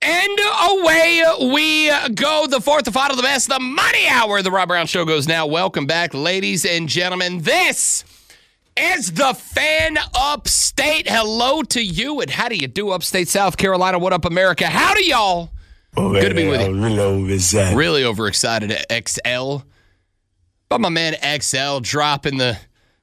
And away we go. The fourth, the final, the best, the money hour. The Rob Brown Show goes now. Welcome back, ladies and gentlemen. This is the Fan Upstate. Hello to you, and how do you do, Upstate South Carolina? What up, America? Howdy, y'all. Good to be with you. Really overexcited at XL. But my man XL dropping the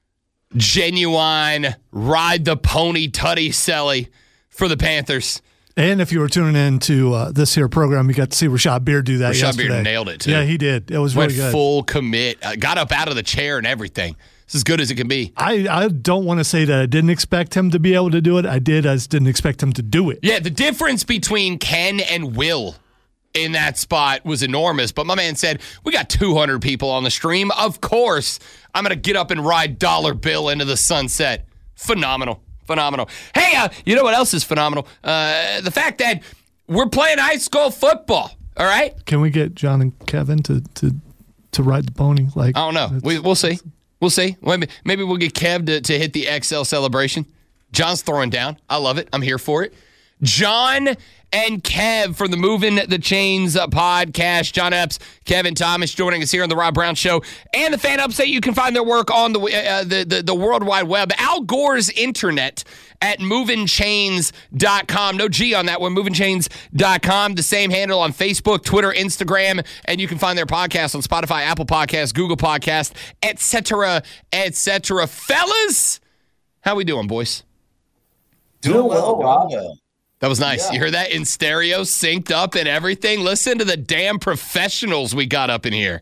genuine ride the pony tutty selly for the Panthers. And if you were tuning in to this here program, you got to see Rashad Beard do that yesterday. Rashad Beard nailed it, too. Yeah, he did. It was really good. Went full commit. Got up out of the chair and everything. It's as good as it can be. I don't want to say that I didn't expect him to be able to do it. I did. I just didn't expect him to do it. Yeah, the difference between Ken and Will in that spot was enormous. But my man said, we got 200 people on the stream. Of course, I'm going to get up and ride Dollar Bill into the sunset. Phenomenal. Hey, you know what else is phenomenal? The fact that we're playing high school football, all right? Can we get John and Kevin to ride the pony? Like, I don't know. We'll see. We'll see. Maybe we'll get Kev to hit the XL celebration. John's throwing down. I love it. I'm here for it. John and Kev from the Moving the Chains podcast. John Epps, Kevin Thomas joining us here on the Rob Brown Show. And the Fan Upstate, you can find their work on the World Wide Web. Al Gore's Internet at movingchains.com. No G on that one, movingchains.com. The same handle on Facebook, Twitter, Instagram, and you can find their podcast on Spotify, Apple Podcasts, Google Podcasts, etc., etc. Fellas, how we doing, boys? Doing well, Rob. That was nice. Yeah. You heard that in stereo, synced up and everything? Listen to the damn professionals we got up in here.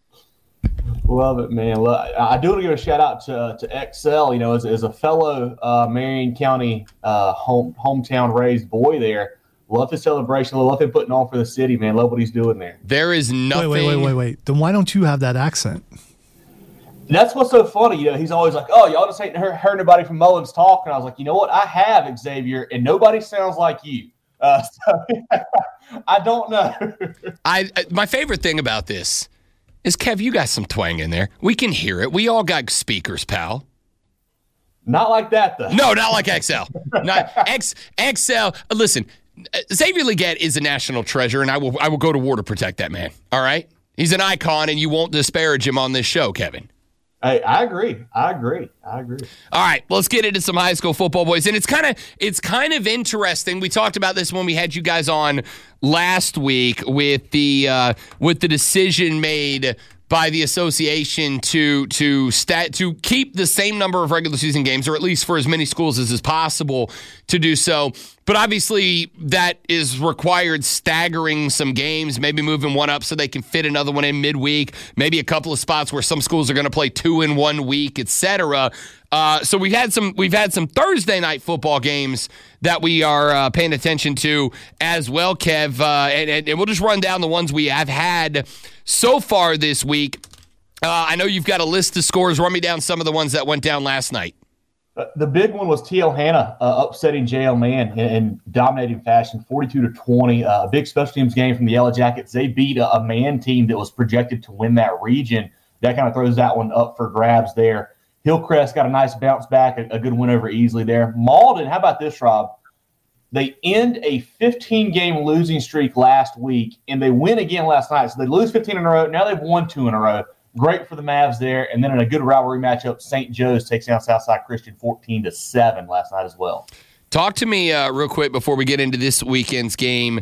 Love it, man. I do want to give a shout out to XL. You know, as a fellow Marion County hometown raised boy there. Love his celebration. Love him putting on for the city, man. Love what he's doing there. There is nothing. Wait. Then why don't you have that accent? That's what's so funny. You know, he's always like, oh, y'all just ain't heard anybody from Mullins talk. And I was like, you know what? I have, Xavier, and nobody sounds like you. So I don't know. My favorite thing about this is, Kev, you got some twang in there. We can hear it. We all got speakers, pal. Not like that, though. No, not like XL. XL. Listen, Xavier Legette is a national treasure, and I will go to war to protect that man. All right? He's an icon, and you won't disparage him on this show, Kevin. Hey, I agree. All right, let's get into some high school football, boys. And it's kind of interesting. We talked about this when we had you guys on last week with the decision made by the association to keep the same number of regular season games, or at least for as many schools as is possible to do so. But obviously that is required staggering some games, maybe moving one up so they can fit another one in midweek, maybe a couple of spots where some schools are going to play 2 in 1 week, etc. So we've had some Thursday night football games that we are paying attention to as well, Kev. And we'll just run down the ones we have had so far this week. I know you've got a list of scores. Run me down some of the ones that went down last night. The big one was TL Hanna upsetting JL Man in dominating fashion, 42-20. A big special teams game from the Yellow Jackets. They beat a man team that was projected to win that region. That kind of throws that one up for grabs there. Hillcrest got a nice bounce back, a good win over Easley there. Malden, how about this, Rob? They end a 15-game losing streak last week, and they win again last night. So they lose 15 in a row. Now they've won 2 in a row. Great for the Mavs there. And then in a good rivalry matchup, St. Joe's takes down Southside Christian 14-7 last night as well. Talk to me real quick before we get into this weekend's game.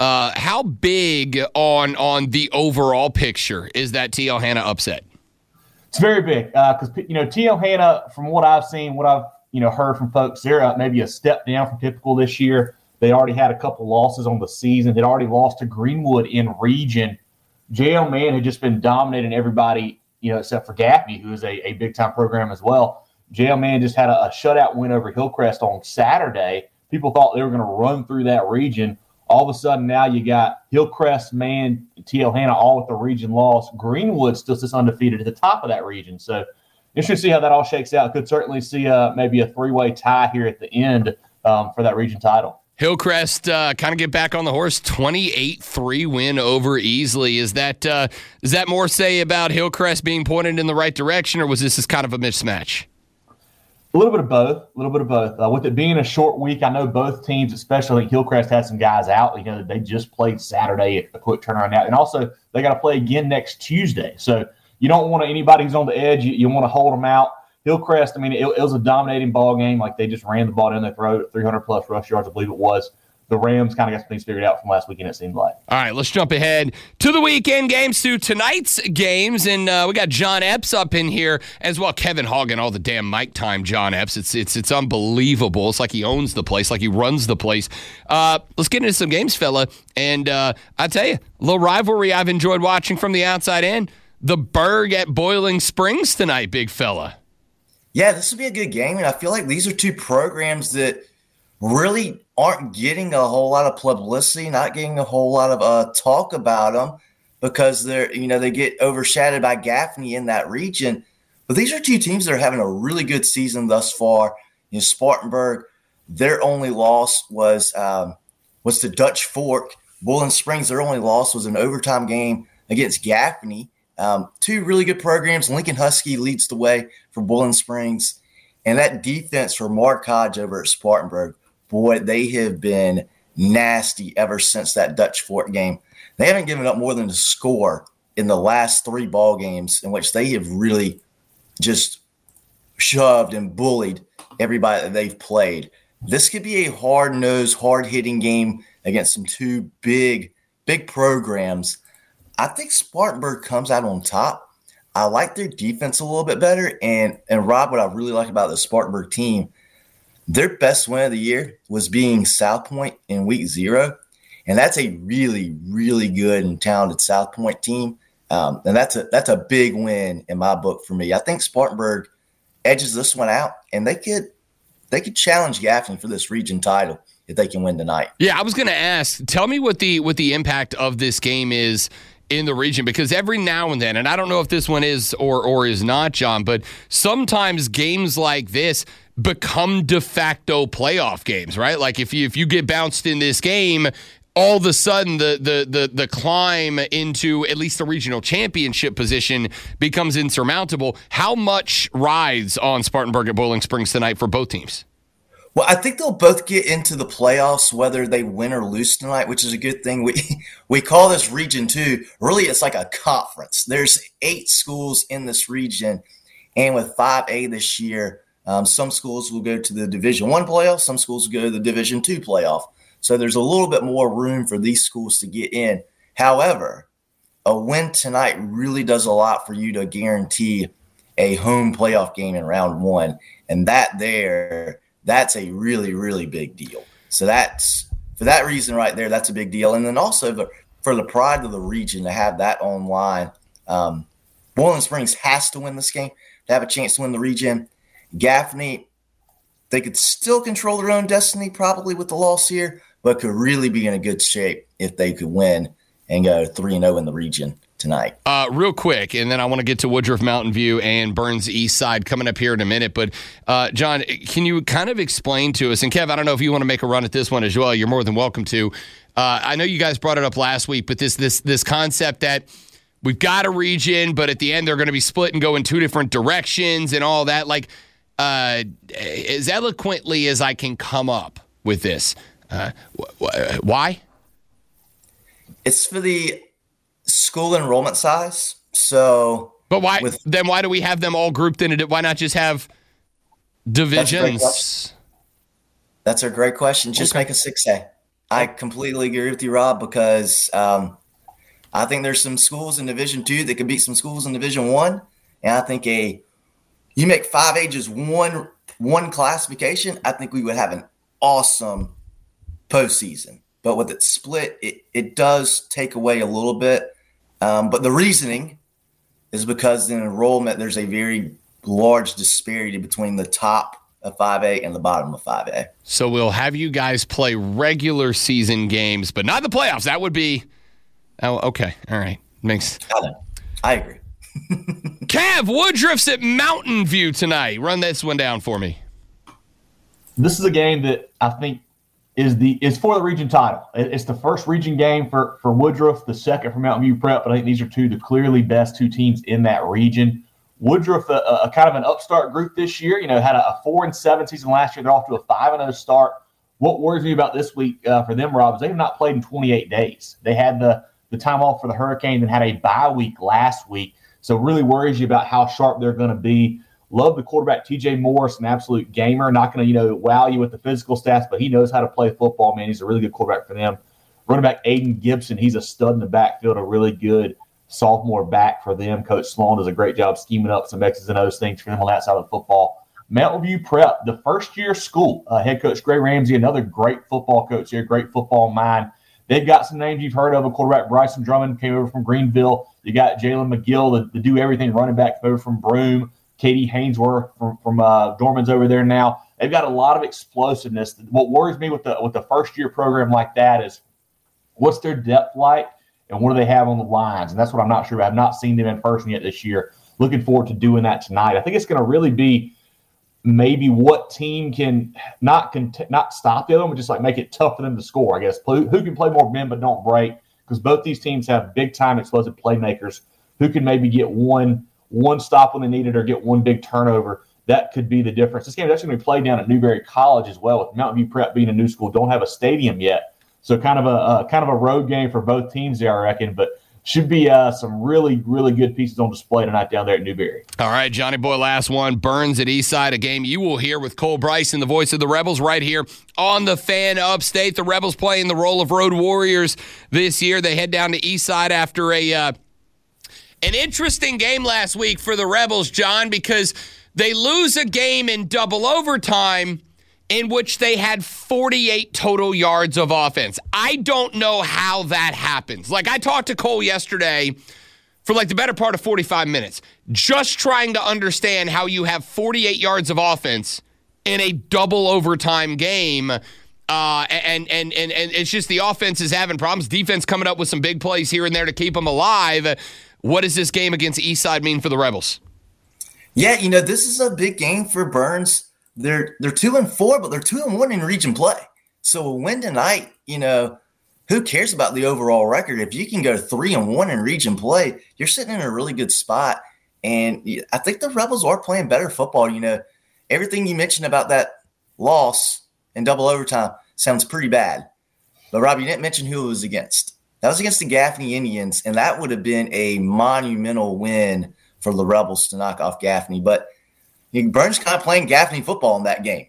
How big on the overall picture is that TL Hanna upset? It's very big because, TL Hanna, from what I've seen, what I've heard from folks, they're maybe a step down from typical this year. They already had a couple losses on the season. They'd already lost to Greenwood in region. JL Man had just been dominating everybody, except for Gaffney, who is a big-time program as well. JL Man just had a shutout win over Hillcrest on Saturday. People thought they were going to run through that region. All of a sudden now you got Hillcrest, Man, TL Hanna all with the region loss. Greenwood still sits undefeated at the top of that region. So interesting to see how that all shakes out. Could certainly see maybe a 3-way tie here at the end for that region title. Hillcrest kind of get back on the horse, 28-3 win over Easley. Is that more say about Hillcrest being pointed in the right direction, or was this kind of a mismatch? A little bit of both. With it being a short week, I know both teams, especially Hillcrest, had some guys out. You know, they just played Saturday at a quick turnaround out. And also, they got to play again next Tuesday. So you don't want anybody who's on the edge. You want to hold them out. Hillcrest, I mean, it was a dominating ball game. Like, they just ran the ball down their throat, 300-plus rush yards, I believe it was. The Rams kind of got things figured out from last weekend, it seemed like. All right, let's jump ahead to the weekend games, to tonight's games. And we got John Epps up in here as well. Kevin Hogan, all the damn mic time, John Epps. It's unbelievable. It's like he owns the place, like he runs the place. Let's get into some games, fella. And I tell you, a little rivalry I've enjoyed watching from the outside in. The Berg at Boiling Springs tonight, big fella. Yeah, this will be a good game. And I feel like these are two programs that really aren't getting a whole lot of publicity, not getting a whole lot of talk about them because they get overshadowed by Gaffney in that region. But these are two teams that are having a really good season thus far. You know, Spartanburg, their only loss was to Dutch Fork. Boiling Springs, their only loss was an overtime game against Gaffney. Two really good programs. Lincoln Husky leads the way for Boiling Springs. And that defense for Mark Hodge over at Spartanburg, boy, they have been nasty ever since that Dutch Fork game. They haven't given up more than a score in the last 3 ball games in which they have really just shoved and bullied everybody that they've played. This could be a hard-nosed, hard-hitting game against some two big programs. I think Spartanburg comes out on top. I like their defense a little bit better. And Rob, what I really like about the Spartanburg team, their best win of the year was being South Point in week 0. And that's a really, really good and talented South Point team. And that's a big win in my book for me. I think Spartanburg edges this one out, and they could challenge Gaffney for this region title if they can win tonight. Yeah, I was going to ask, tell me what the impact of this game is in the region, because every now and then, and I don't know if this one is or is not, John, but sometimes games like this become de facto playoff games, right? Like if you get bounced in this game, all of a sudden the climb into at least the regional championship position becomes insurmountable. How much rides on Spartanburg at Boiling Springs tonight for both teams? Well, I think they'll both get into the playoffs whether they win or lose tonight, which is a good thing. We call this Region 2. Really, it's like a conference. There's 8 schools in this region, and with 5A this year, some schools will go to the Division 1 playoff, some schools will go to the Division 2 playoff. So there's a little bit more room for these schools to get in. However, a win tonight really does a lot for you to guarantee a home playoff game in round 1, and that's a really, really big deal. So that's for that reason right there, that's a big deal. And then also for the pride of the region to have that online, Boiling Springs has to win this game to have a chance to win the region. Gaffney, they could still control their own destiny probably with the loss here, but could really be in a good shape if they could win and go 3-0 in the region tonight. Real quick, and then I want to get to Woodruff Mountain View and Burns East Side coming up here in a minute. But, John, can you kind of explain to us, and Kev, I don't know if you want to make a run at this one as well. You're more than welcome to. I know you guys brought it up last week, but this concept that we've got a region, but at the end they're going to be split and go in 2 different directions and all that. Like, as eloquently as I can come up with this, why? It's for the school enrollment size. So, but why? Then why do we have them all grouped in it? Why not just have divisions? That's a great question. Just make a 6A. I completely agree with you, Rob, because I think there's some schools in Division 2 that could beat some schools in Division 1, and I think you make 5A just one classification. I think we would have an awesome postseason. But with it split, it does take away a little bit. But the reasoning is because in enrollment, there's a very large disparity between the top of 5A and the bottom of 5A. So we'll have you guys play regular season games, but not the playoffs. That would be – oh, okay. All right. I agree. Cav, Woodruff's at Mountain View tonight. Run this one down for me. This is a game that I think is for the region title. It's the first region game for Woodruff, the second for Mountain View Prep, but I think these are the clearly best 2 teams in that region. Woodruff, a kind of an upstart group this year, had a 4-7 season last year. They're off to a 5-0 start. What worries me about this week for them, Rob, is they have not played in 28 days. They had the time off for the hurricane and had a bye week last week. So really worries you about how sharp they're going to be. Love the quarterback, TJ Morris, an absolute gamer. Not going to, wow you with the physical stats, but he knows how to play football, man. He's a really good quarterback for them. Running back Aiden Gibson, he's a stud in the backfield, a really good sophomore back for them. Coach Sloan does a great job scheming up some X's and O's things for them on that side of the football. Mountain View Prep, the first-year school. Head coach Gray Ramsey, another great football coach here, great football mind. They've got some names you've heard of. A quarterback, Bryson Drummond, came over from Greenville. You got Jalen McGill, the do-everything running back, over from Broome. Katie Hainsworth from Dorman's over there now. They've got a lot of explosiveness. What worries me with the first-year program like that is what's their depth like and what do they have on the lines? And that's what I'm not sure about. I've not seen them in person yet this year. Looking forward to doing that tonight. I think it's going to really be maybe what team can not stop the other one, but just like make it tough for them to score, I guess. Who can play more bend but don't break? Because both these teams have big-time explosive playmakers. Who can maybe get one stop when they need it or get one big turnover? That could be the difference. This game is actually going to be played down at Newberry College as well, with Mountain View Prep being a new school. Don't have a stadium yet. So kind of a road game for both teams there, I reckon. But should be some really, really good pieces on display tonight down there at Newberry. All right, Johnny Boy, last one. Burns at Eastside, a game you will hear with Cole Bryson, the voice of the Rebels, right here on the Fan Upstate. The Rebels playing the role of road warriors this year. They head down to Eastside after an interesting game last week for the Rebels, John, because they lose a game in double overtime in which they had 48 total yards of offense. I don't know how that happens. Like, I talked to Cole yesterday for like the better part of 45 minutes, just trying to understand how you have 48 yards of offense in a double overtime game. And it's just the offense is having problems. Defense coming up with some big plays here and there to keep them alive. What does this game against Eastside mean for the Rebels? Yeah, this is a big game for Burns. They're 2-4, but they're 2-1 in region play. So a win tonight, who cares about the overall record? If you can go 3-1 in region play, you're sitting in a really good spot. And I think the Rebels are playing better football. Everything you mentioned about that loss in double overtime sounds pretty bad. But Rob, you didn't mention who it was against. That was against the Gaffney Indians, and that would have been a monumental win for the Rebels to knock off Gaffney. But Burns kind of playing Gaffney football in that game,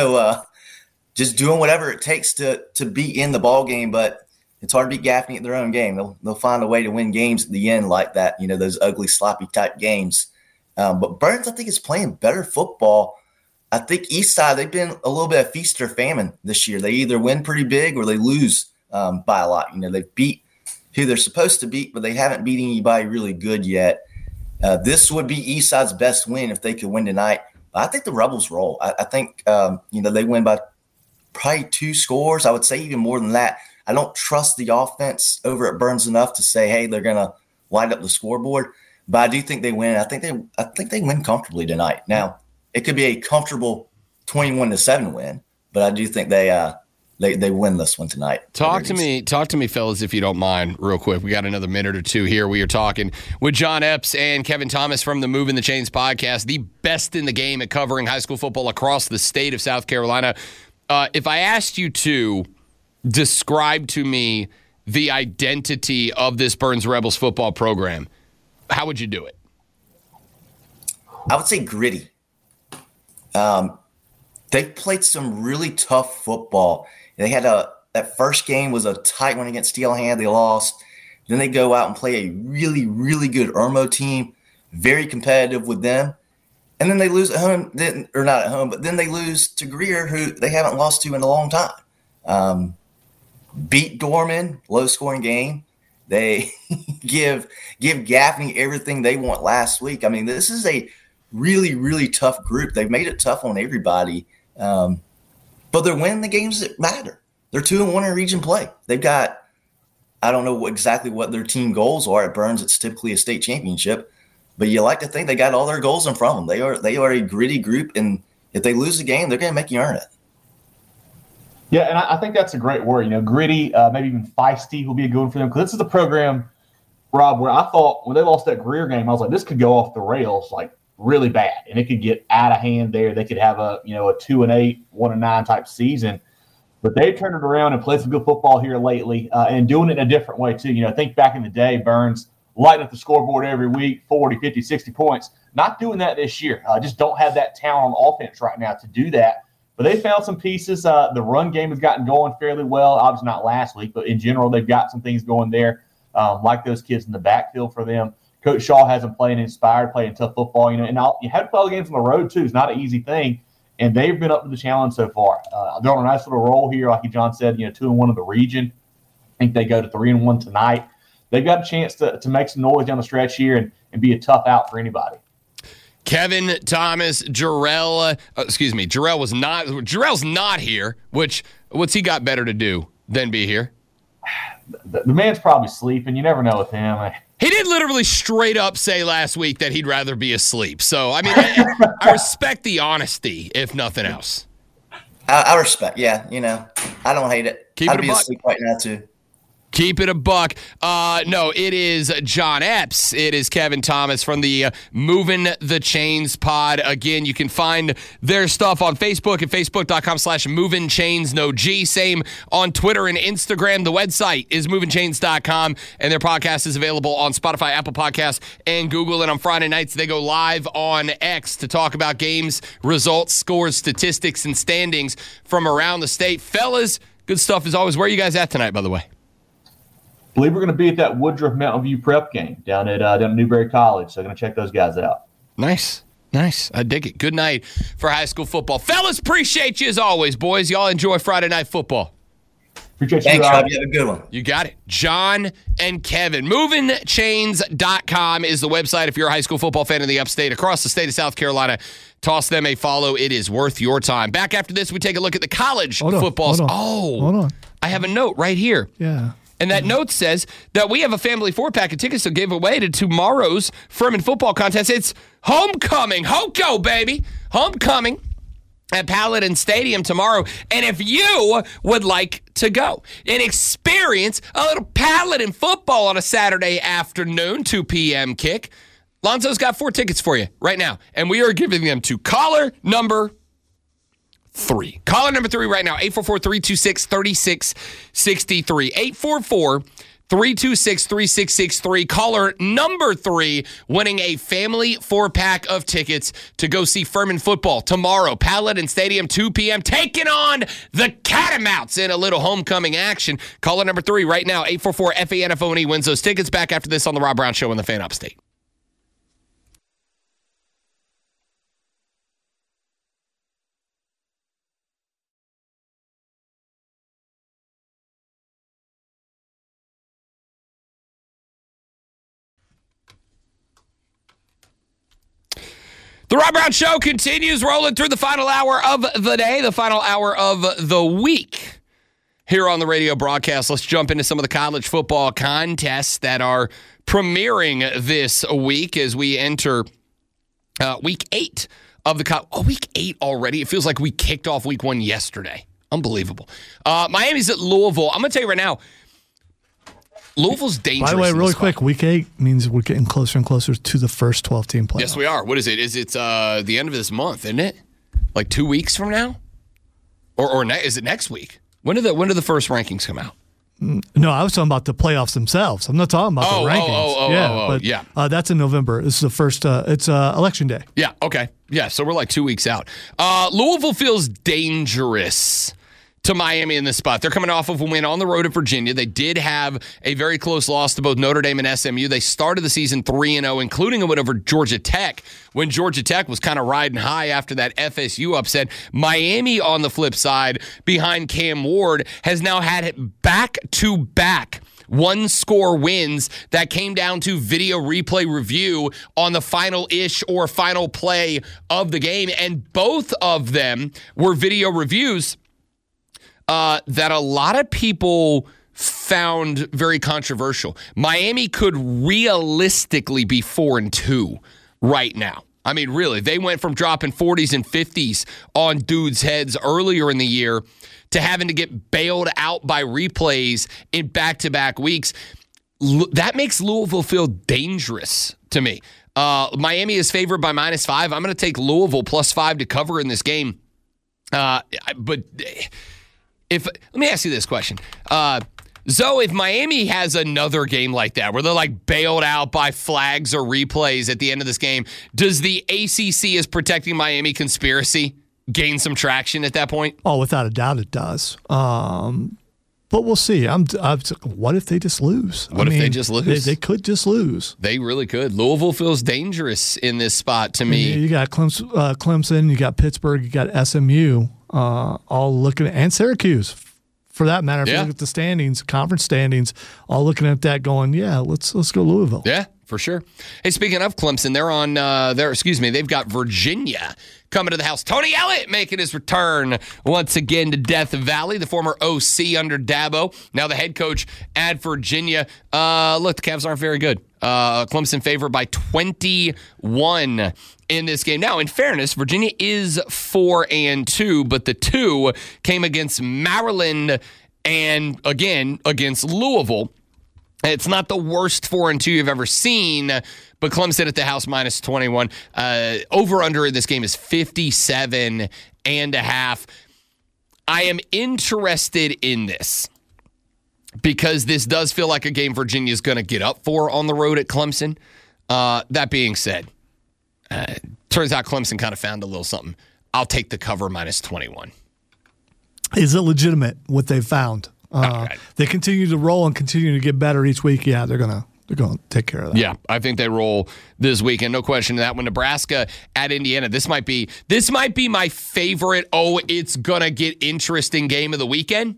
just doing whatever it takes to be in the ball game. But it's hard to beat Gaffney at their own game. They'll find a way to win games at the end like that, those ugly, sloppy type games. But Burns, I think, is playing better football. I think Eastside, they've been a little bit of feast or famine this year. They either win pretty big or they lose by a lot. They've beat who they're supposed to beat, but they haven't beat anybody really good yet. This would be Eastside's best win if they could win tonight. I think the Rebels roll. I think, they win by probably 2 scores. I would say even more than that. I don't trust the offense over at Burns enough to say, hey, they're going to light up the scoreboard. But I do think they win. I think they win comfortably tonight. Now, it could be a comfortable 21-7 win, but I do think they win this one tonight. Talk to me, fellas, if you don't mind, real quick. We got another minute or two here. We are talking with John Epps and Kevin Thomas from the Moving the Chains podcast, the best in the game at covering high school football across the state of South Carolina. If I asked you to describe to me the identity of this Burns Rebels football program, how would you do it? I would say gritty. They played some really tough football. They had that first game was a tight one against Steelhand. They lost. Then they go out and play a really, really good Irmo team, very competitive with them. And then they lose at home, or not at home, but then they lose to Greer, who they haven't lost to in a long time. Beat Dorman, low-scoring game. They give Gaffney everything they want last week. I mean, this is a really, really tough group. They've made it tough on everybody. But they're winning the games that matter. They're 2-1 in region play. They've got, I don't know exactly what their team goals are at Burns. It's typically a state championship, but you like to think they got all their goals in front of them. They are a gritty group, and if they lose the game, they're going to make you earn it. Yeah, and I think that's a great word. Gritty, maybe even feisty will be a good one for them, because this is the program Rob, where I thought when they lost that Greer game, I was like, this could go off the rails like really bad, and it could get out of hand there. They could have a 2-8, 1-9 type season. But they've turned it around and played some good football here lately, and doing it in a different way too. Think back in the day, Burns lighting up the scoreboard every week, 40, 50, 60 points. Not doing that this year. Just don't have that talent on offense right now to do that. But they found some pieces. The run game has gotten going fairly well. Obviously not last week, but in general, they've got some things going there, like those kids in the backfield for them. Coach Shaw has them playing inspired, playing tough football. And you have to play the games on the road too. It's not an easy thing. And they've been up to the challenge so far. They're on a nice little roll here, like John said, 2-1 in the region. I think they go to 3-1 tonight. They've got a chance to make some noise down the stretch here and be a tough out for anybody. Kevin Thomas, Jarrell's not here, what's he got better to do than be here? The man's probably sleeping. You never know with him. He did literally straight up say last week that he'd rather be asleep. So, I mean, I respect the honesty, if nothing else. I respect, yeah. I don't hate it. I'd be asleep right now, too. Keep it a buck. No, it is John Epps. It is Kevin Thomas from the Moving the Chains pod. Again, you can find their stuff on Facebook at facebook.com/movingchains, no G. Same on Twitter and Instagram. The website is movingchains.com, and their podcast is available on Spotify, Apple Podcasts, and Google. And on Friday nights, they go live on X to talk about games, results, scores, statistics, and standings from around the state. Fellas, good stuff as always. Where are you guys at tonight, by the way? I believe we're going to be at that Woodruff Mountain View prep game down at Newberry College. So I'm going to check those guys out. Nice. I dig it. Good night for high school football. Fellas, appreciate you as always, boys. Y'all enjoy Friday night football. Appreciate you. Thanks, Rob. You have a good one. You got it. John and Kevin. MovingChains.com is the website if you're a high school football fan in the upstate. Across the state of South Carolina, toss them a follow. It is worth your time. Back after this, we take a look at the college football. Hold on. I have a note right here. Yeah. And that note says that we have a family 4-pack of tickets to give away to tomorrow's Furman football contest. It's homecoming. Hoco, baby. Homecoming at Paladin Stadium tomorrow. And if you would like to go and experience a little Paladin football on a Saturday afternoon, 2 p.m. kick, Lonzo's got 4 tickets for you right now. And we are giving them to caller number 3. Caller number 3 right now, 844-326-3663. 844-326-3663. Caller number 3 winning a family 4-pack of tickets to go see Furman football tomorrow. Paladin Stadium, 2 p.m. Taking on the Catamounts in a little homecoming action. Caller number 3 right now, 844-FANFONE wins those tickets. Back after this on the Rob Brown Show in the Fan Upstate. The Rob Brown Show continues rolling through the final hour of the day, the final hour of the week here on the radio broadcast. Let's jump into some of the college football contests that are premiering this week as we enter week 8 of the week 8 already. It feels like we kicked off week 1 yesterday. Unbelievable. Miami's at Louisville. I'm going to tell you right now, Louisville's dangerous. By the way, really quick, week 8 means we're getting closer and closer to the first 12-team playoff. Yes, we are. What is it? Is it the end of this month, isn't it? Like 2 weeks from now? Or is it next week? When do the first rankings come out? No, I was talking about the playoffs themselves. I'm not talking about the rankings. That's in November. This is the first. It's election day. Yeah. Okay. Yeah. So we're like 2 weeks out. Louisville feels dangerous to Miami in this spot. They're coming off of a win on the road at Virginia. They did have a very close loss to both Notre Dame and SMU. They started the season 3-0, including a win over Georgia Tech when Georgia Tech was kind of riding high after that FSU upset. Miami, on the flip side, behind Cam Ward, has now had back-to-back one-score wins that came down to video replay review on the final-ish or final play of the game, and both of them were video reviews that a lot of people found very controversial. Miami could realistically be 4-2 right now. I mean, really, they went from dropping 40s and 50s on dudes' heads earlier in the year to having to get bailed out by replays in back-to-back weeks. that makes Louisville feel dangerous to me. Miami is favored by -5. I'm going to take Louisville +5 to cover in this game. But let me ask you this question. Zoe, if Miami has another game like that, where they're like bailed out by flags or replays at the end of this game, does the ACC is protecting Miami conspiracy gain some traction at that point? Oh, without a doubt it does. But we'll see. What if they just lose? What if they just lose? They could just lose. They really could. Louisville feels dangerous in this spot to me. You got Clemson, you got Pittsburgh, you got SMU, all looking, and Syracuse, for that matter. If you look at the standings, conference standings, all looking at that, going, yeah, let's go Louisville. Yeah, for sure. Hey, speaking of Clemson, they've got Virginia coming to the house. Tony Elliott making his return once again to Death Valley, the former OC under Dabo, now the head coach at Virginia. Look, the Cavs aren't very good. Clemson favored by 21 in this game. Now, in fairness, Virginia is 4-2, but the 2 came against Maryland and, again, against Louisville. It's not the worst 4-2 you've ever seen, but Clemson at the house -21. Over-under in this game is 57.5. I am interested in this because this does feel like a game Virginia is going to get up for on the road at Clemson. That being said, turns out Clemson kind of found a little something. I'll take the cover -21. Is it legitimate what they've found? Right. They continue to roll and continue to get better each week. Yeah, they're gonna take care of that. Yeah, I think they roll this weekend. No question to that. When Nebraska at Indiana, this might be my favorite. Oh, it's gonna get interesting game of the weekend.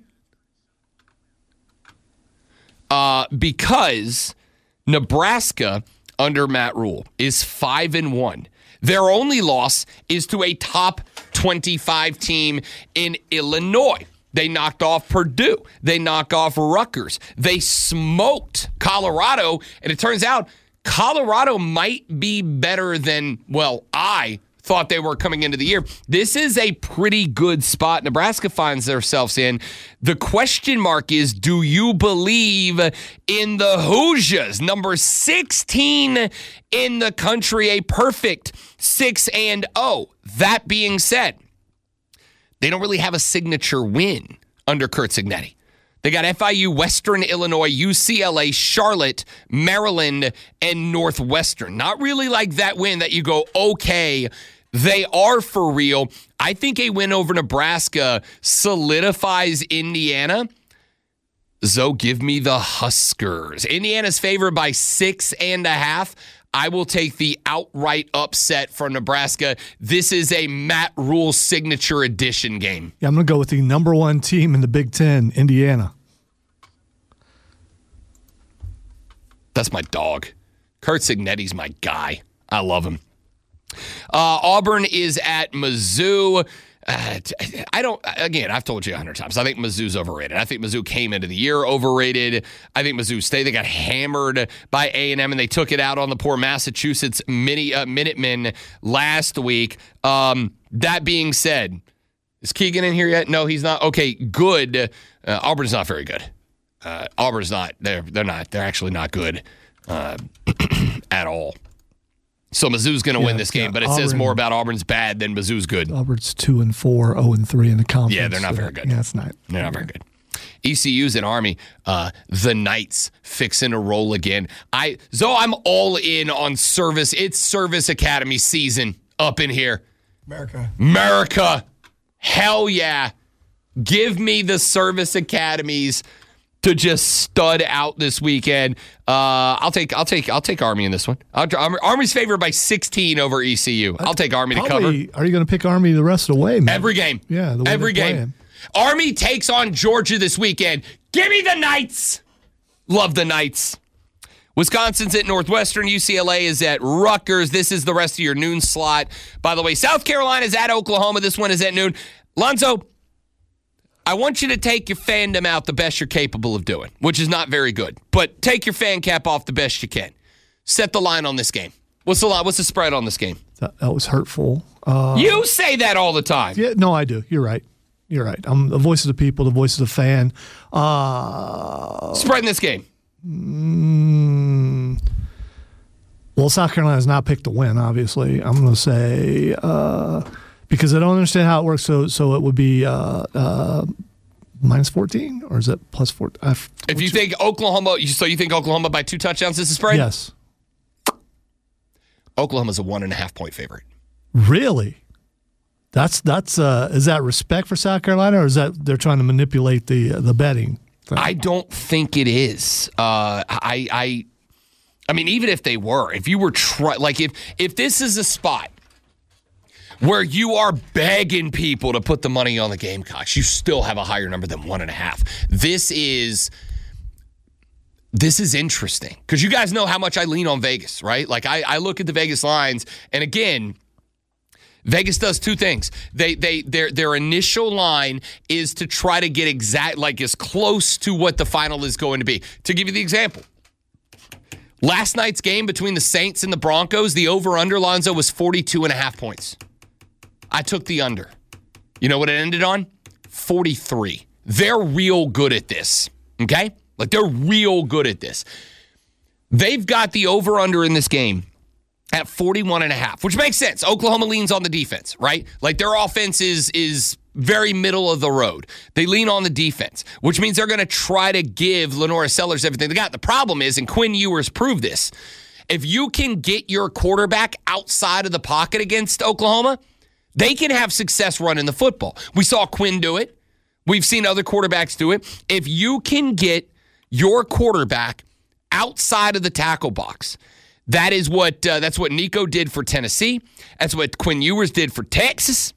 Because Nebraska under Matt Rule is 5-1. Their only loss is to a top 25 team in Illinois. They knocked off Purdue. They knocked off Rutgers. They smoked Colorado. And it turns out Colorado might be better than, well, I thought they were coming into the year. This is a pretty good spot Nebraska finds themselves in. The question mark is, do you believe in the Hoosiers? Number 16 in the country, a perfect 6-0. That being said, they don't really have a signature win under Curt Cignetti. They got FIU, Western Illinois, UCLA, Charlotte, Maryland, and Northwestern. Not really like that win that you go, okay, they are for real. I think a win over Nebraska solidifies Indiana. So give me the Huskers. Indiana's favored by 6.5. I will take the outright upset from Nebraska. This is a Matt Rule signature edition game. Yeah, I'm going to go with the number 1 team in the Big Ten, Indiana. That's my dog. Curt Cignetti's my guy. I love him. Auburn is at Mizzou. I've told you 100 times, I think Mizzou's overrated. I think Mizzou came into the year overrated. I think Mizzou State, they got hammered by A&M, and they took it out on the poor Massachusetts Minutemen last week. That being said, is Keegan in here yet? No, he's not. Okay, good. Auburn's not very good. Auburn's not. They're not. They're actually not good at all. So Mizzou's going to win this game, but it says more about Auburn's bad than Mizzou's good. Auburn's 2-4, 0-3 in the conference. Yeah, they're not very good. Yeah, it's not. They're not very good. ECU's in Army. The Knights fixing to roll again. I'm all in on service. It's Service Academy season up in here. America. Hell yeah. Give me the Service Academies to just stud out this weekend. I'll take Army in this one. Army's favored by 16 over ECU. I'll take Army to cover. Are you going to pick Army the rest of the way, man? Every game. Yeah, the way every game. Playing. Army takes on Georgia this weekend. Give me the Knights. Love the Knights. Wisconsin's at Northwestern. UCLA is at Rutgers. This is the rest of your noon slot. By the way, South Carolina's at Oklahoma. This one is at noon. Lonzo, I want you to take your fandom out the best you're capable of doing, which is not very good. But take your fan cap off the best you can. Set the line on this game. What's the line? What's the spread on this game? That was hurtful. You say that all the time. Yeah, no, I do. You're right. I'm the voice of the people, the voice of the fan. Spreading this game. Well, South Carolina has not picked the win, obviously. I'm going to say because I don't understand how it works. So it would be minus 14, or is it plus 4? If you think Oklahoma, so you think Oklahoma by 2 touchdowns is a spread? Yes. Oklahoma's a 1.5 point favorite. Really? That's is that respect for South Carolina, or is that they're trying to manipulate the betting thing? I don't think it is. I mean, even if they were, if you were if this is a spot where you are begging people to put the money on the Gamecocks, you still have a higher number than 1.5. This is interesting because you guys know how much I lean on Vegas, right? Like I look at the Vegas lines, and again, Vegas does 2 things. Their initial line is to try to get as close to what the final is going to be. To give you the example, last night's game between the Saints and the Broncos, the over-under, Lonzo, was 42.5 points. I took the under. You know what it ended on? 43. They're real good at this, okay? Like, they're real good at this. They've got the over-under in this game at 41.5, which makes sense. Oklahoma leans on the defense, right? Like, their offense is very middle of the road. They lean on the defense, which means they're going to try to give Lenora Sellers everything they got. The problem is, and Quinn Ewers proved this, if you can get your quarterback outside of the pocket against Oklahoma, they can have success running the football. We saw Quinn do it. We've seen other quarterbacks do it. If you can get your quarterback outside of the tackle box, that's what Nico did for Tennessee. That's what Quinn Ewers did for Texas.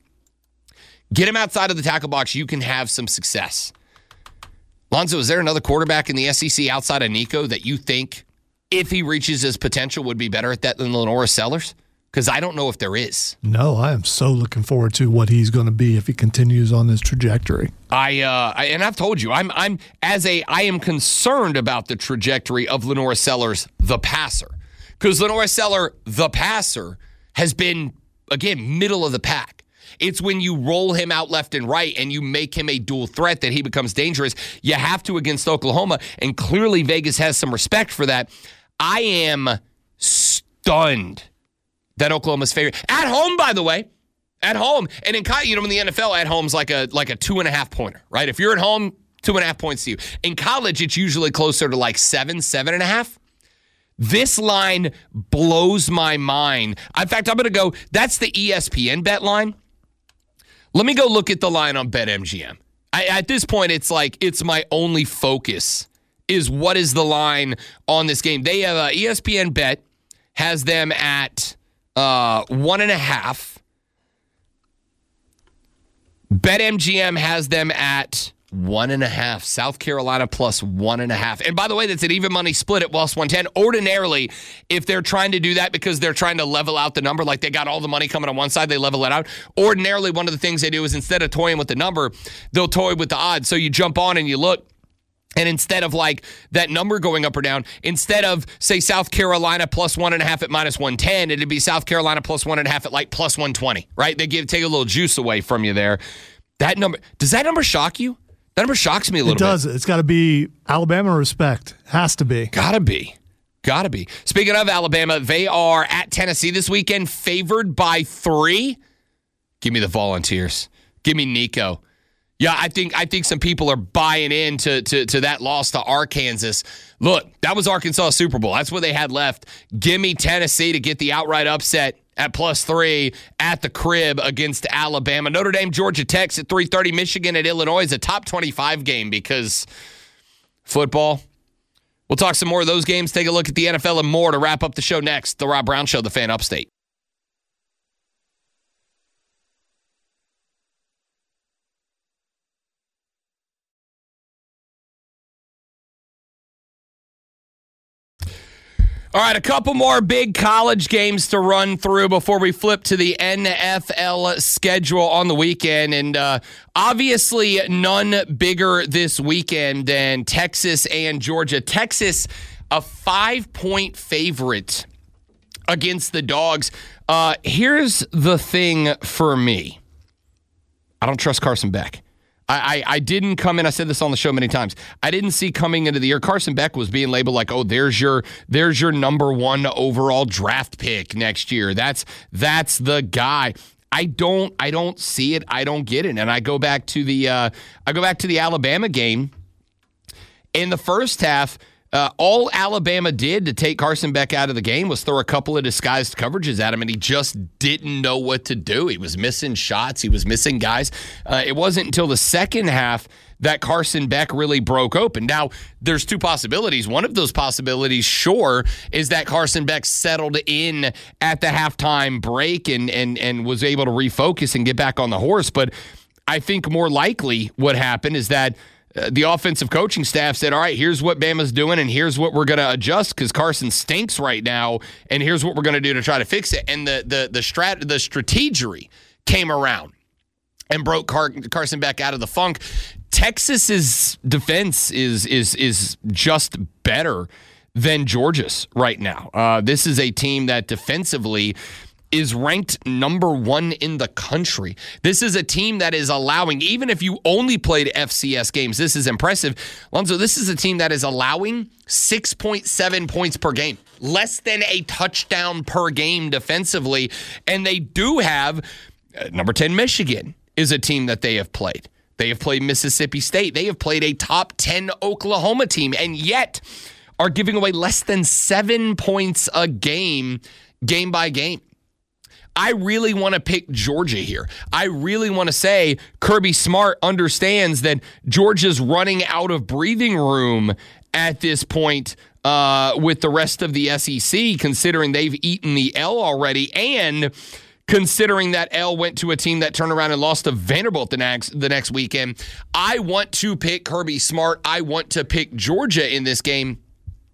Get him outside of the tackle box, you can have some success. Lonzo, is there another quarterback in the SEC outside of Nico that you think, if he reaches his potential, would be better at that than Lenora Sellers? Because I don't know if there is. No, I am so looking forward to what he's going to be if he continues on this trajectory. And I've told you, I am concerned about the trajectory of Lenora Sellers, the passer. Because Lenora Sellers, the passer, has been, again, middle of the pack. It's when you roll him out left and right and you make him a dual threat that he becomes dangerous. You have to against Oklahoma, and clearly Vegas has some respect for that. I am stunned that Oklahoma's favorite. At home, by the way. At home. And in the NFL, at home's like a 2.5 pointer, right? If you're at home, 2.5 points to you. In college, it's usually closer to like 7.5. This line blows my mind. In fact, I'm going to go, that's the ESPN bet line. Let me go look at the line on BetMGM. At this point, it's like, it's my only focus is what is the line on this game. They have ESPN bet has them at 1.5. BetMGM has them at 1.5. South Carolina plus 1.5. And by the way, that's an even money split at plus 110. Ordinarily, if they're trying to do that because they're trying to level out the number, like they got all the money coming on one side, they level it out. Ordinarily, one of the things they do is instead of toying with the number, they'll toy with the odds. So you jump on and you look. And instead of like that number going up or down, instead of, say, South Carolina plus 1.5 at minus 110, it'd be South Carolina plus 1.5 at like plus 120, right? They take a little juice away from you there. That number, does that number shock you? That number shocks me a little bit. It does. It's got to be Alabama respect. Has to be. Gotta be. Speaking of Alabama, they are at Tennessee this weekend, favored by 3. Give me the Volunteers. Give me Nico. Yeah, I think some people are buying into to that loss to Arkansas. Look, that was Arkansas Super Bowl. That's what they had left. Give me Tennessee to get the outright upset at plus 3 at the crib against Alabama. Notre Dame, Georgia Tech at 3:30. Michigan at Illinois is a top 25 game because football. We'll talk some more of those games, take a look at the NFL and more to wrap up the show next. The Rob Brown Show, the Fan Upstate. All right, a couple more big college games to run through before we flip to the NFL schedule on the weekend. And obviously none bigger this weekend than Texas and Georgia. Texas, a 5-point favorite against the Dogs. Here's the thing for me. I don't trust Carson Beck. I didn't come in. I said this on the show many times. I didn't see coming into the year Carson Beck was being labeled like, oh, there's your number 1 overall draft pick next year. That's the guy. I don't see it. I don't get it. And I go back to the Alabama game. In the first half, all Alabama did to take Carson Beck out of the game was throw a couple of disguised coverages at him, and he just didn't know what to do. He was missing shots. He was missing guys. It wasn't until the second half that Carson Beck really broke open. Now, there's 2 possibilities. One of those possibilities, sure, is that Carson Beck settled in at the halftime break and was able to refocus and get back on the horse. But I think more likely what happened is that the offensive coaching staff said, all right, here's what Bama's doing, and here's what we're going to adjust because Carson stinks right now, and here's what we're going to do to try to fix it. And the strategery came around and broke Carson Beck out of the funk. Texas's defense is just better than Georgia's right now. This is a team that defensively is ranked number 1 in the country. This is a team that is allowing, even if you only played FCS games, this is impressive. Lonzo, this is a team that is allowing 6.7 points per game, less than a touchdown per game defensively. And they do have number 10 Michigan is a team that they have played. They have played Mississippi State. They have played a top 10 Oklahoma team, and yet are giving away less than 7 points a game by game. I really want to pick Georgia here. I really want to say Kirby Smart understands that Georgia's running out of breathing room at this point with the rest of the SEC, considering they've eaten the L already, and considering that L went to a team that turned around and lost to Vanderbilt the next weekend. I want to pick Kirby Smart. I want to pick Georgia in this game.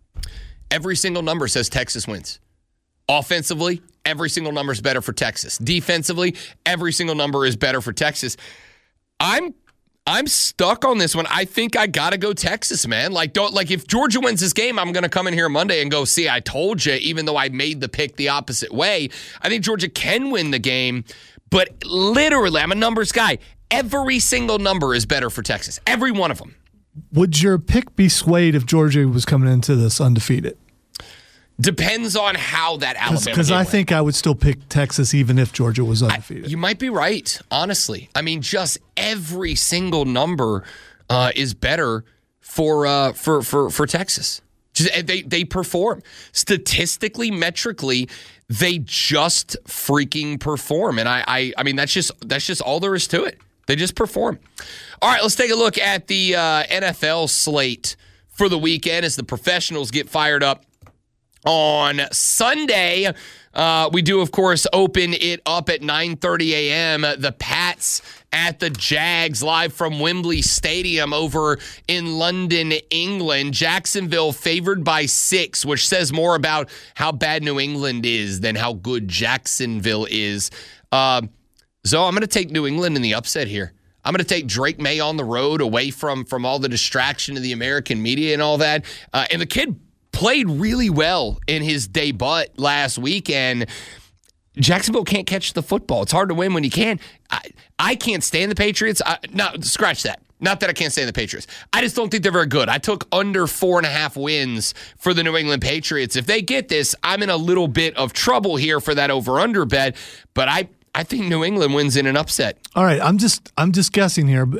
Every single number says Texas wins. Offensively, every single number is better for Texas. Defensively, every single number is better for Texas. I'm stuck on this one. I think I gotta go Texas, man. If Georgia wins this game, I'm gonna come in here Monday and go, see, I told you, even though I made the pick the opposite way. I think Georgia can win the game, but literally, I'm a numbers guy. Every single number is better for Texas. Every one of them. Would your pick be swayed if Georgia was coming into this undefeated? Depends on how that Alabama game because I went. think I would still pick Texas even if Georgia was undefeated. You might be right, honestly. I mean, just every single number is better for Texas. They perform statistically, metrically. They just freaking perform, and I mean that's just all there is to it. They just perform. All right, let's take a look at the NFL slate for the weekend as the professionals get fired up. On Sunday, we do, of course, open it up at 9:30 a.m. The Pats at the Jags, live from Wembley Stadium over in London, England. Jacksonville favored by 6, which says more about how bad New England is than how good Jacksonville is. So I'm going to take New England in the upset here. I'm going to take Drake May on the road, away from all the distraction of the American media and all that. And the kid played really well in his debut last weekend. Jacksonville can't catch the football. It's hard to win when you can. I can't stand the Patriots. No, scratch that. Not that I can't stand the Patriots. I just don't think they're very good. I took under 4.5 wins for the New England Patriots. If they get this, I'm in a little bit of trouble here for that over-under bet, but I think New England wins in an upset. All right, I'm just guessing here,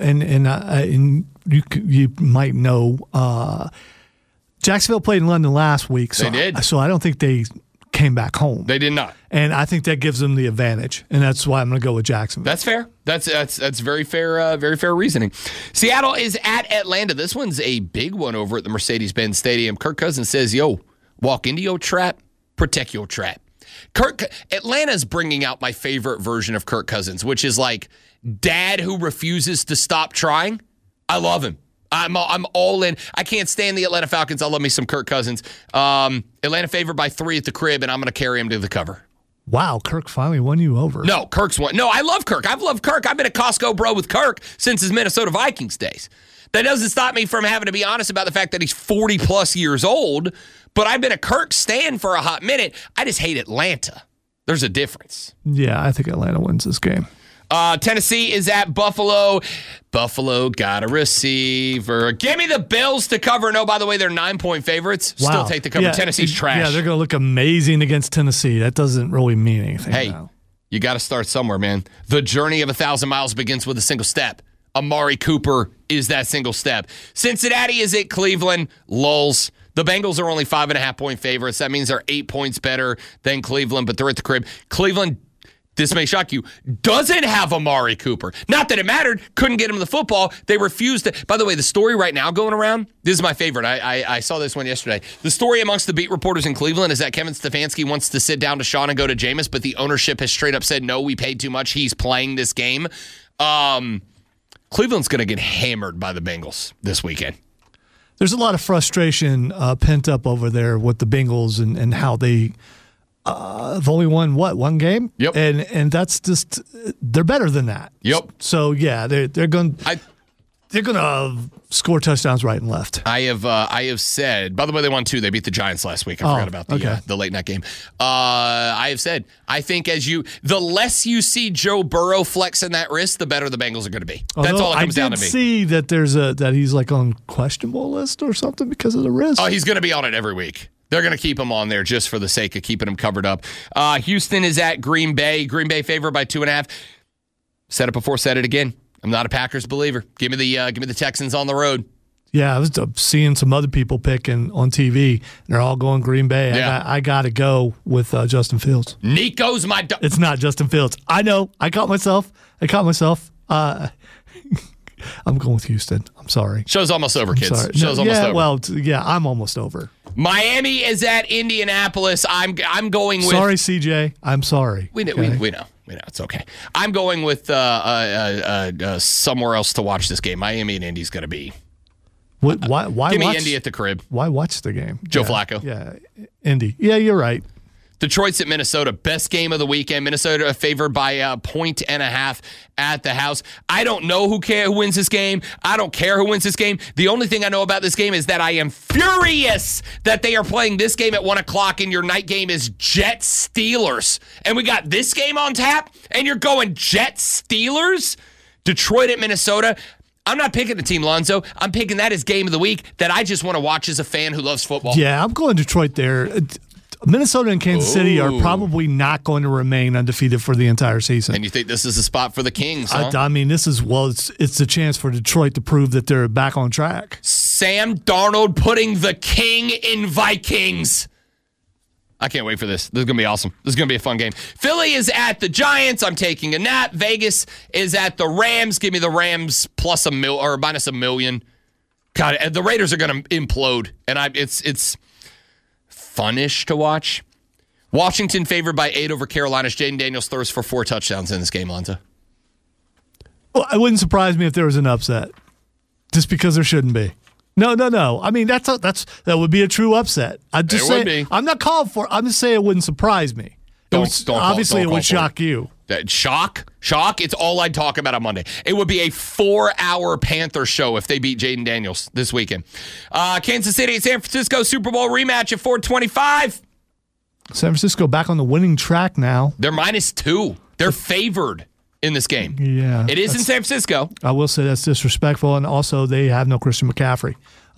and you might know Jacksonville played in London last week. So, they did. So I don't think they came back home. They did not. And I think that gives them the advantage, and that's why I'm going to go with Jacksonville. That's fair. That's very fair reasoning. Seattle is at Atlanta. This one's a big one over at the Mercedes-Benz Stadium. Kirk Cousins says, yo, walk into your trap, protect your trap. Atlanta's bringing out my favorite version of Kirk Cousins, which is like dad who refuses to stop trying. I love him. I'm all in. I can't stand the Atlanta Falcons. I love me some Kirk Cousins. Atlanta favored by 3 at the crib, and I'm going to carry him to the cover. Wow, Kirk finally won you over. No, Kirk's won. No, I love Kirk. I've loved Kirk. I've been a Costco bro with Kirk since his Minnesota Vikings days. That doesn't stop me from having to be honest about the fact that he's 40-plus years old, but I've been a Kirk stan for a hot minute. I just hate Atlanta. There's a difference. Yeah, I think Atlanta wins this game. Tennessee is at Buffalo. Buffalo got a receiver. Give me the Bills to cover. No, by the way, they're 9-point favorites. Wow. Still take the cover. Yeah, Tennessee's trash. Yeah, they're going to look amazing against Tennessee. That doesn't really mean anything. Hey, now. you got to start somewhere, man. The journey of 1,000 miles begins with a single step. Amari Cooper is that single step. Cincinnati is at Cleveland. Lulz. The Bengals are only 5.5-point favorites. That means they're 8 points better than Cleveland, but they're at the crib. Cleveland, this may shock you, doesn't have Amari Cooper. Not that it mattered. Couldn't get him the football. They refused to. By the way, the story right now going around, this is my favorite. I saw this one yesterday. The story amongst the beat reporters in Cleveland is that Kevin Stefanski wants to sit down to Sean and go to Jameis, but the ownership has straight up said, no, we paid too much. He's playing this game. Cleveland's going to get hammered by the Bengals this weekend. There's a lot of frustration pent up over there with the Bengals and how they have only won, one game? Yep. And that's just, they're better than that. Yep. So, yeah, they're going to score touchdowns right and left. I have said, by the way, they won 2. They beat the Giants last week. I forgot about the late night game. I have said, I think the less you see Joe Burrow flexing that wrist, the better the Bengals are going to be. That's all it comes down to me. I did see that that he's like on questionable list or something because of the wrist. Oh, he's going to be on it every week. They're going to keep him on there just for the sake of keeping him covered up. Houston is at Green Bay. Green Bay favored by 2.5. Said it before, said it again. I'm not a Packers believer. Give me the Texans on the road. Yeah, I was seeing some other people picking on TV, and they're all going Green Bay. Yeah. I got to go with Justin Fields. Nico's my... It's not Justin Fields. I know. I caught myself. I'm going with Houston. I'm sorry. Show's almost over, kids. Sorry. Show's almost over. Well, I'm almost over. Miami is at Indianapolis. I'm going with... Sorry, CJ. I'm sorry. We know. It's okay. I'm going with somewhere else to watch this game. Miami and Indy's going to be... Why give me watch, Indy at the crib. Why watch the game? Joe Flacco. Yeah, Indy. Yeah, you're right. Detroit's at Minnesota. Best game of the weekend. Minnesota favored by 1.5 at the house. I don't know who wins this game. I don't care who wins this game. The only thing I know about this game is that I am furious that they are playing this game at 1 o'clock and your night game is Jets Steelers. And we got this game on tap and you're going Jets Steelers? Detroit at Minnesota. I'm not picking the team, Lonzo. I'm picking that as game of the week that I just want to watch as a fan who loves football. Yeah, I'm going Detroit there. Minnesota and Kansas City are probably not going to remain undefeated for the entire season. And you think this is a spot for the Kings, huh? I mean, it's a chance for Detroit to prove that they're back on track. Sam Darnold putting the king in Vikings. I can't wait for this. This is going to be awesome. This is going to be a fun game. Philly is at the Giants. I'm taking a nap. Vegas is at the Rams. Give me the Rams plus minus $1 million. God, the Raiders are going to implode, and it's funnish to watch. Washington favored by 8 over Carolina's Jaden Daniels throws for 4 touchdowns in this game, Lonzo. Well, it wouldn't surprise me if there was an upset, just because there shouldn't be. No. I mean, that would be a true upset. I'm just saying. I'm not calling for. I'm just saying it wouldn't surprise me. Obviously, it would shock you. Shock. It's all I'd talk about on Monday. It would be a 4-hour Panther show if they beat Jaden Daniels this weekend. Kansas City, San Francisco Super Bowl rematch at 425. San Francisco back on the winning track now. They're -2. They're favored in this game. Yeah, it is in San Francisco. I will say that's disrespectful, and also they have no Christian McCaffrey.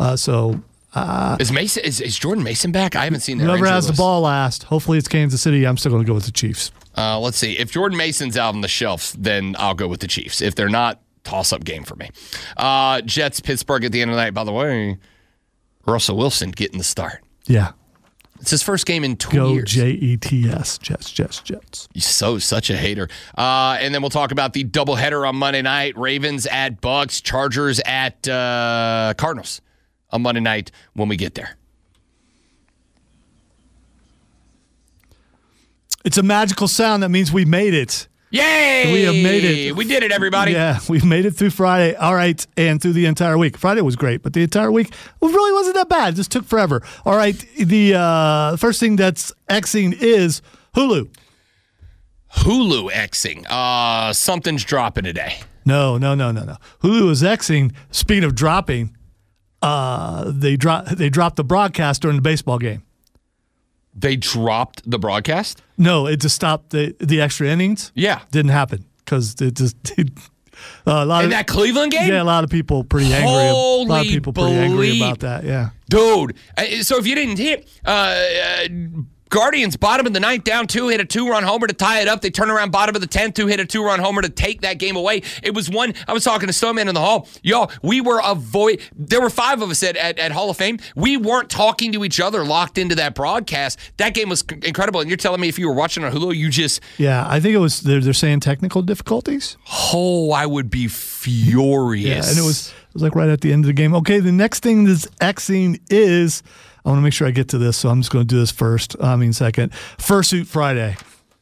Is Jordan Mason back? I haven't seen that. Whoever has the ball last. Hopefully it's Kansas City. I'm still going to go with the Chiefs. Let's see. If Jordan Mason's out on the shelf, then I'll go with the Chiefs. If they're not, toss-up game for me. Jets, Pittsburgh at the end of the night. By the way, Russell Wilson getting the start. Yeah. It's his first game in 2 years. Go Jets. Jets. Such a hater. And then we'll talk about the doubleheader on Monday night. Ravens at Bucks, Chargers at Cardinals on Monday night when we get there. It's a magical sound. That means we made it. Yay! We have made it. We did it, everybody. Yeah, we've made it through Friday. All right, and through the entire week. Friday was great, but the entire week really wasn't that bad. It just took forever. All right, the first thing that's Xing is Hulu. Hulu Xing. Something's dropping today. No. Hulu is Xing. Speaking of dropping, they dropped the broadcast during the baseball game. They dropped the broadcast? No, it just stopped the extra innings. Yeah. Didn't happen. because it just a lot in that Cleveland game. Yeah, a lot of people pretty angry. Holy a lot of people pretty angry bleep. about that. Yeah, dude. So if you didn't hit. Guardians, bottom of the ninth, down 2, hit a 2-run homer to tie it up. They turn around bottom of the 10th, who hit a 2-run homer to take that game away. It was one, I was talking to Stoneman in the hall. Y'all, we were there were 5 of us at Hall of Fame. We weren't talking to each other locked into that broadcast. That game was incredible. And you're telling me if you were watching on Hulu, you just... Yeah, I think it was, they're saying technical difficulties. Oh, I would be furious. Yeah, and it was like right at the end of the game. Okay, the next thing that's Xing is... I want to make sure I get to this, so I'm just going to do this second. Fursuit Friday.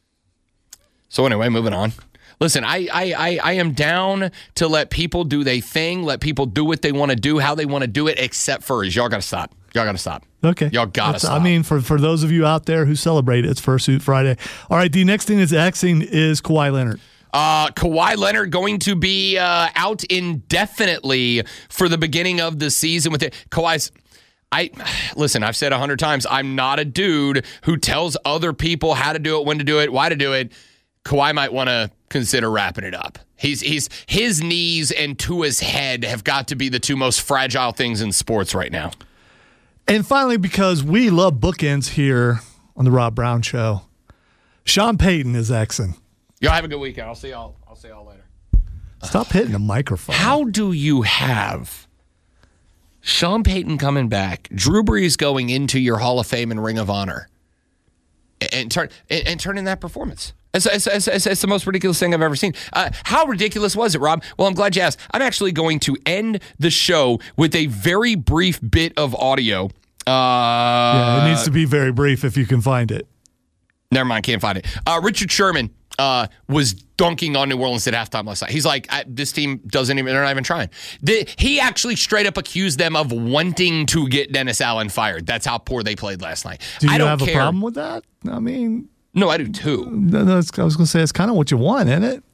So anyway, moving on. Listen, I am down to let people do their thing, let people do what they want to do, how they want to do it, except furries. Y'all got to stop. Y'all got to stop. Okay. Y'all got to stop. I mean, for those of you out there who celebrate it, it's Fursuit Friday. All right, the next thing that's Xing is Kawhi Leonard. Kawhi Leonard going to be out indefinitely for the beginning of the season with it. Kawhi's... Listen, I've said 100 times, I'm not a dude who tells other people how to do it, when to do it, why to do it. Kawhi might want to consider wrapping it up. His knees and Tua's head have got to be the 2 most fragile things in sports right now. And finally, because we love bookends here on the Rob Brown Show, Sean Payton is Xing. Y'all have a good weekend. I'll see y'all later. Stop hitting the microphone. How do you have Sean Payton coming back, Drew Brees going into your Hall of Fame and Ring of Honor, and turning that performance? It's the most ridiculous thing I've ever seen. How ridiculous was it, Rob? Well, I'm glad you asked. I'm actually going to end the show with a very brief bit of audio. Yeah, it needs to be very brief if you can find it. Never mind, can't find it. Richard Sherman was dunking on New Orleans at halftime last night. He's like, this team they're not even trying. He actually straight up accused them of wanting to get Dennis Allen fired. That's how poor they played last night. Do you I don't have care. a problem with that? I mean... No, I do too. I was going to say, it's kind of what you want, isn't it?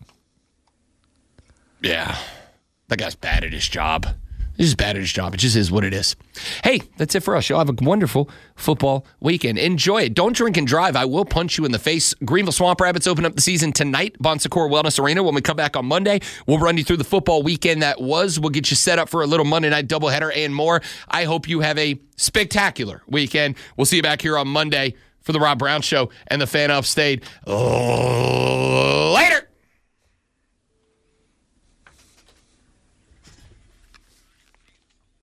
Yeah. That guy's bad at his job. He's just bad at his job. It just is what it is. Hey, that's it for us. Y'all have a wonderful football weekend. Enjoy it. Don't drink and drive. I will punch you in the face. Greenville Swamp Rabbits open up the season tonight. Bon Secours Wellness Arena. When we come back on Monday, we'll run you through the football weekend that was. We'll get you set up for a little Monday night doubleheader and more. I hope you have a spectacular weekend. We'll see you back here on Monday for the Rob Brown Show and the Fan Upstate. Oh.